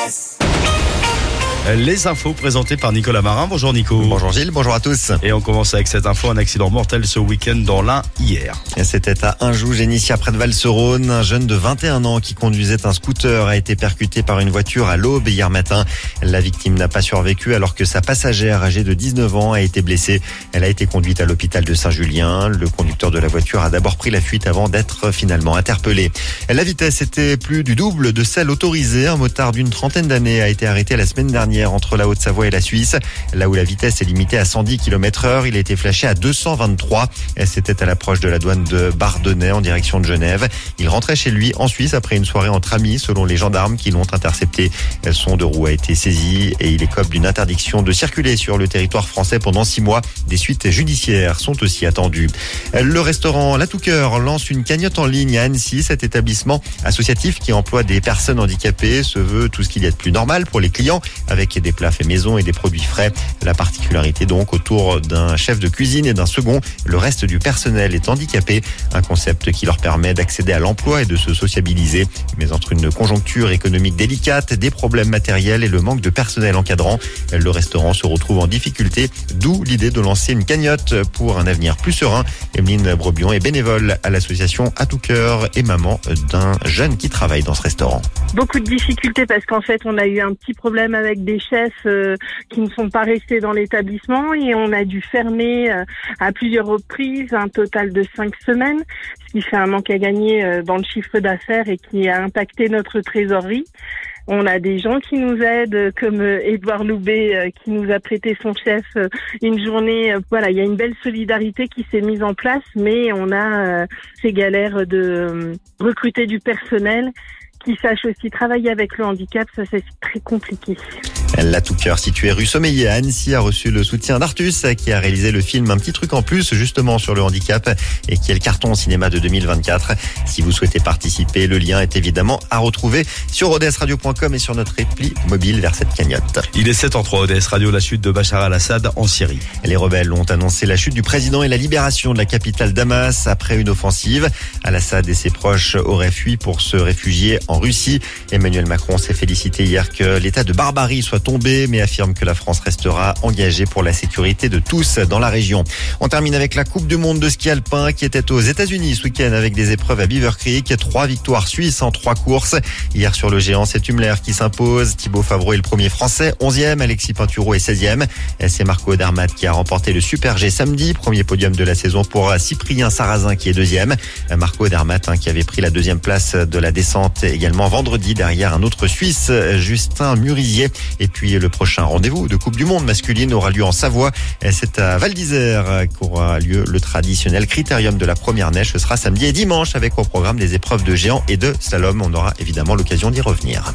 Les infos présentées par Nicolas Marin. Bonjour Nico. Bonjour Gilles, bonjour à tous. Et on commence avec cette info, un accident mortel ce week-end dans l'Ain hier. C'était à Anjou-Génissia près de Val-Seronne. Un jeune de 21 ans qui conduisait un scooter a été percuté par une voiture à l'aube hier matin. La victime n'a pas survécu alors que sa passagère âgée de 19 ans a été blessée. Elle a été conduite à l'hôpital de Saint-Julien. Le conducteur de la voiture a d'abord pris la fuite avant d'être finalement interpellé. La vitesse était plus du double de celle autorisée. Un motard d'une trentaine d'années a été arrêté la semaine dernière entre la Haute-Savoie et la Suisse. Là où la vitesse est limitée à 110 km/h, il a été flashé à 223. C'était à l'approche de la douane de Bardonnay en direction de Genève. Il rentrait chez lui en Suisse après une soirée entre amis, selon les gendarmes qui l'ont intercepté. Son deux roues a été saisi et il écope d'une interdiction de circuler sur le territoire français pendant 6 mois. Des suites judiciaires sont aussi attendues. Le restaurant La Touqueur lance une cagnotte en ligne à Annecy. Cet établissement associatif qui emploie des personnes handicapées se veut tout ce qu'il y a de plus normal pour les clients, avec des plats faits maison et des produits frais. La particularité donc autour d'un chef de cuisine et d'un second, le reste du personnel est handicapé. Un concept qui leur permet d'accéder à l'emploi et de se sociabiliser. Mais entre une conjoncture économique délicate, des problèmes matériels et le manque de personnel encadrant, le restaurant se retrouve en difficulté. D'où l'idée de lancer une cagnotte pour un avenir plus serein. Emeline Brebion est bénévole à l'association À Tout Cœur et maman d'un jeune qui travaille dans ce restaurant. Beaucoup de difficultés parce qu'en fait on a eu un petit problème avec des chefs qui ne sont pas restés dans l'établissement et on a dû fermer à plusieurs reprises, un total de 5 semaines, ce qui fait un manque à gagner dans le chiffre d'affaires et qui a impacté notre trésorerie. On a des gens qui nous aident, comme Édouard Loubet qui nous a prêté son chef une journée. Voilà, il y a une belle solidarité qui s'est mise en place, mais on a ces galères de recruter du personnel qui sache aussi travailler avec le handicap, ça c'est très compliqué. La Touqueur, située rue Sommeillet à Annecy, a reçu le soutien d'Artus, qui a réalisé le film Un petit truc en plus, justement sur le handicap, et qui est le carton au cinéma de 2024. Si vous souhaitez participer, le lien est évidemment à retrouver sur odsradio.com et sur notre appli mobile vers cette cagnotte. Il est 7h03, ODS Radio, la chute de Bachar al-Assad en Syrie. Les rebelles ont annoncé la chute du président et la libération de la capitale Damas après une offensive. Al-Assad et ses proches auraient fui pour se réfugier en Russie. Emmanuel Macron s'est félicité hier que l'état de barbarie soit tombé, mais affirme que la France restera engagée pour la sécurité de tous dans la région. On termine avec la Coupe du Monde de ski alpin qui était aux États-Unis ce week-end avec des épreuves à Beaver Creek. 3 victoires suisses en 3 courses. Hier sur le géant, c'est Hummler qui s'impose. Thibaut Favreau est le premier français, 11e. Alexis Pinturo est 16e. C'est Marco Odermatt qui a remporté le Super G samedi. Premier podium de la saison pour Cyprien Sarrazin qui est 2e. Marco Odermatt qui avait pris la 2e place de la descente également vendredi derrière un autre Suisse, Justin Murizier. Et puis le prochain rendez-vous de Coupe du Monde masculine aura lieu en Savoie. C'est à Val d'Isère qu'aura lieu le traditionnel critérium de la première neige. Ce sera samedi et dimanche avec au programme des épreuves de géant et de slalom. On aura évidemment l'occasion d'y revenir.